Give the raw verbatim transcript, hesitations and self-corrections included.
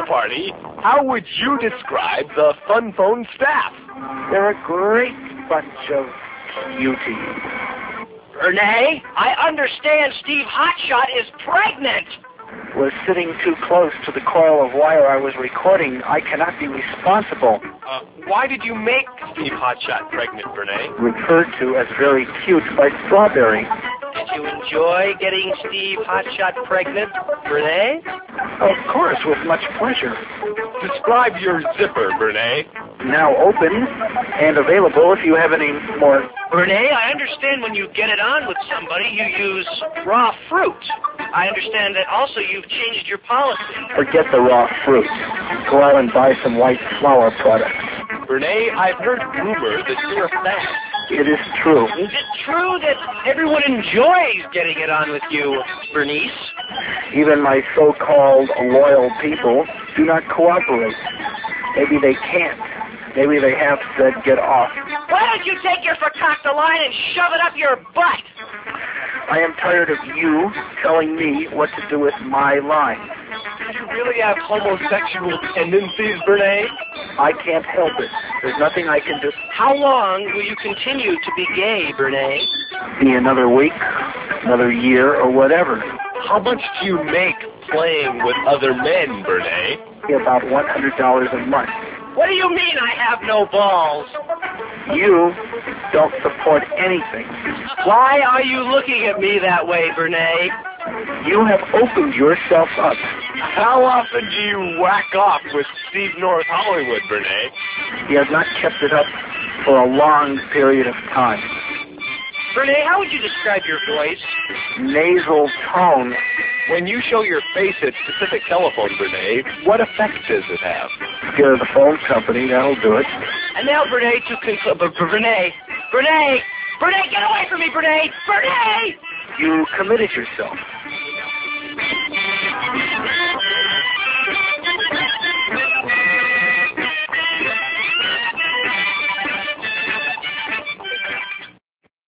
party, how would you describe the Fun Phone staff? They're a great bunch of cuties. Renee, I understand Steve Hotshot is pregnant. Was sitting too close to the coil of wire I was recording. I cannot be responsible. Uh, why did you make Steve Hotshot pregnant, Renee? Referred to as very cute by Strawberry. Did you enjoy getting Steve Hotshot pregnant, Renee? Of course, with much pleasure. Describe your zipper, Renee. Now open and available if you have any more. Renee, I understand when you get it on with somebody, you use raw fruit. I understand that also you've changed your policy. Forget the raw fruit. Go out and buy some white flour products. Renee, I've heard rumor that you're a fan. It is true. Is it true that everyone enjoys getting it on with you, Bernice? Even my so-called loyal people do not cooperate. Maybe they can't. Maybe they have said get off. Why don't you take your fakakta line and shove it up your butt? I am tired of you telling me what to do with my line. Do you really have homosexual tendencies, Renee? I can't help it. There's nothing I can do. How long will you continue to be gay, Renee? Be another week, another year, or whatever. How much do you make playing with other men, Renee? About one hundred dollars a month. What do you mean I have no balls? You don't support anything. Why are you looking at me that way, Renee? You have opened yourself up. How often do you whack off with Steve North Hollywood, Renee? You have not kept it up for a long period of time. Renee, how would you describe your voice? Nasal tone. When you show your face at specific telephones, Renee, what effect does it have? Scare the phone company, that'll do it. And now, Renee, to conclude, but Renee, Renee, Renee, get away from me, Renee, Renee! You committed yourself.